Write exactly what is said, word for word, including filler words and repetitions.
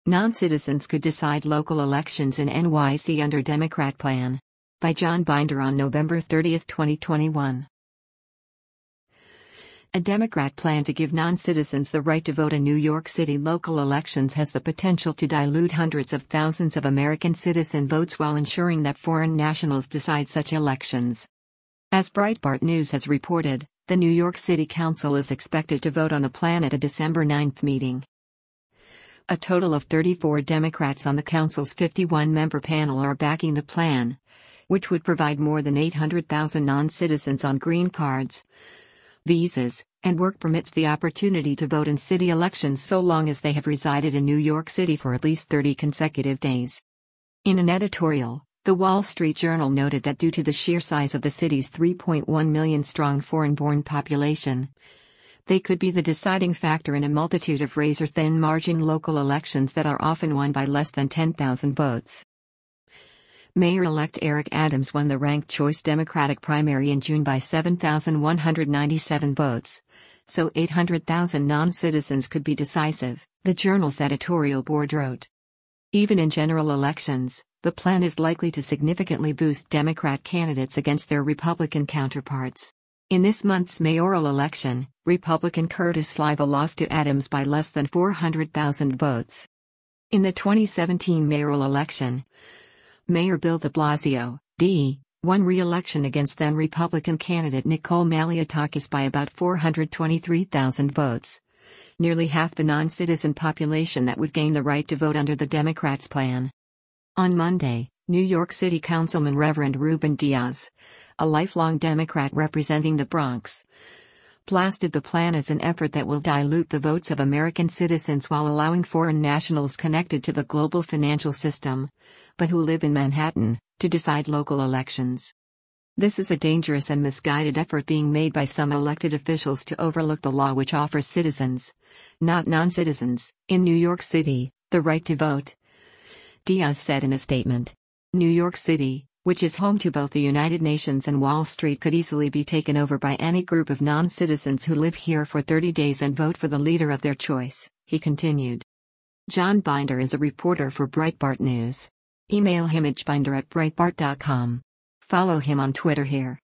Non-citizens could decide local elections in N Y C under Democrat plan. By John Binder on November thirtieth, twenty twenty-one. A Democrat plan to give non-citizens the right to vote in New York City local elections has the potential to dilute hundreds of thousands of American citizen votes while ensuring that foreign nationals decide such elections. As Breitbart News has reported, the New York City Council is expected to vote on the plan at a December ninth meeting. A total of thirty-four Democrats on the council's fifty-one member panel are backing the plan, which would provide more than eight hundred thousand non-citizens on green cards, visas, and work permits the opportunity to vote in city elections so long as they have resided in New York City for at least thirty consecutive days. In an editorial, The Wall Street Journal noted that due to the sheer size of the city's three point one million strong foreign-born population, they could be the deciding factor in a multitude of razor-thin margin local elections that are often won by less than ten thousand votes. Mayor-elect Eric Adams won the ranked choice Democratic primary in June by seven thousand one hundred ninety-seven votes, so eight hundred thousand non-citizens could be decisive, the Journal's editorial board wrote. Even in general elections, the plan is likely to significantly boost Democrat candidates against their Republican counterparts. In this month's mayoral election, Republican Curtis Sliva lost to Adams by less than four hundred thousand votes. In the twenty seventeen mayoral election, Mayor Bill de Blasio, D, won re-election against then-Republican candidate Nicole Malliotakis by about four hundred twenty-three thousand votes, nearly half the non-citizen population that would gain the right to vote under the Democrats' plan. On Monday, New York City Councilman Reverend Ruben Diaz, a lifelong Democrat representing the Bronx, blasted the plan as an effort that will dilute the votes of American citizens while allowing foreign nationals connected to the global financial system, but who live in Manhattan, to decide local elections. This is a dangerous and misguided effort being made by some elected officials to overlook the law which offers citizens, not non-citizens, in New York City, the right to vote, Diaz said in a statement. New York City, which is home to both the United Nations and Wall Street, could easily be taken over by any group of non-citizens who live here for thirty days and vote for the leader of their choice, he continued. John Binder is a reporter for Breitbart News. Email him at binder at breitbart dot com. Follow him on Twitter here.